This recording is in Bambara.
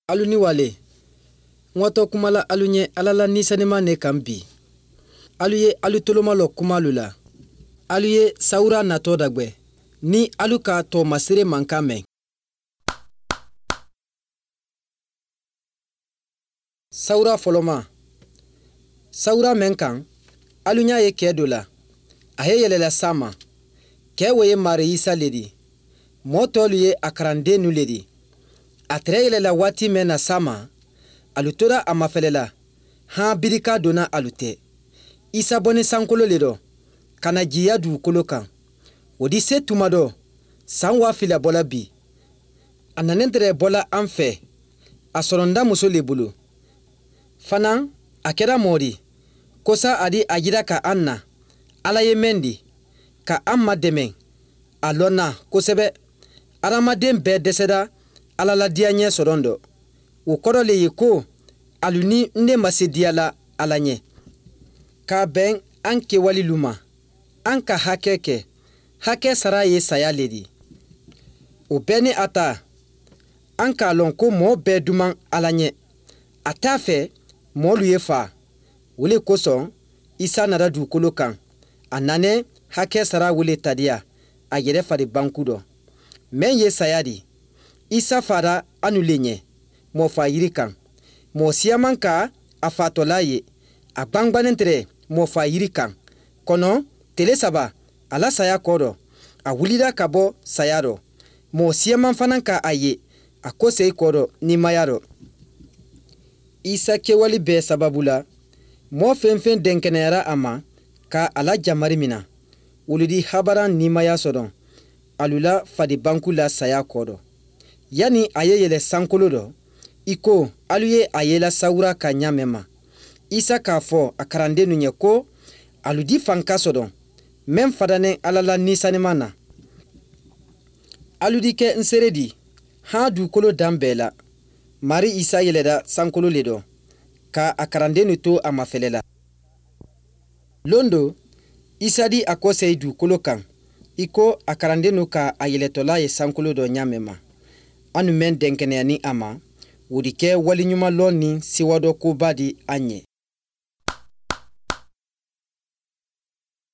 Alu ni wale, mwato kumala alu nye alala nisanema ne kambi. Alu ye alu tolomalo kumalu la. Alu ye saura nato dagbe. Ni alu ka to masire mankame. Saura foloma. Saura menkan, alu nya ye kedo la. Ahe yelela sama. Kewe ye mare isa ledi. Moto lu ye akarande nu ledi. Atre yelela wati mena sama. Alutora amafelela. Ha birika dona alute. Isa bone sankolo ledo. Kana jiya du kolokan. Wodi se tumado. Sanwa fila bola bi. Ananentre bola anfe. Asoronda muso lebulu. Fanan, akera mori. Kosa adi ajira ka anna. Ala ye mendi. Ka amma demen. Alona kosebe. Aramadem be deseda. Ala la dianye sorondo. Ukoro le yiko. Aluni nde masediala alanye. Ka ben anke wali luma. Anka hakeke. Hake saraye saya ledi. O beni ata. Anka lonko mo be duman alanye. Atafe mo luye fa. Wile koson. Isa nada du kolokan. Anane hake sara wile tadia. Agere fari bankudo. Men ye sayadi. Isa fara anulenye. Mo fa yirikan. Mo siyamanka afatolaye. Abangbanentre mo fa yirikan. Kono tele saba ala saya kodo. Awulida kabo sayaro. Mo siyaman fananka aye. Akose kodo ni mayaro. Isa kewali be sababula. Mo fenfen denkenera ama. Ka ala jamari mina. Ulidi habaran ni maya sodon. Alula fadi banku la saya kodo. Yani aye yele sankolo do. Iko aluye ayela saura ka nyamema. Isa ka fo akarande nunye ko aludi fanka sodon. Mem fadane alala nisanemana. Aludi ke nseredi. Ha du kolo dambela. Mari isa yeleda sankolo ledo. Ka akarande nuto amafelela. Londo, isa di akose du kolo kan. Iko akarande nuka ayeletola ye sankolo do nyamema. Anu men denkene ani ama. Wudike wali nyuma loni siwado kubadi anye.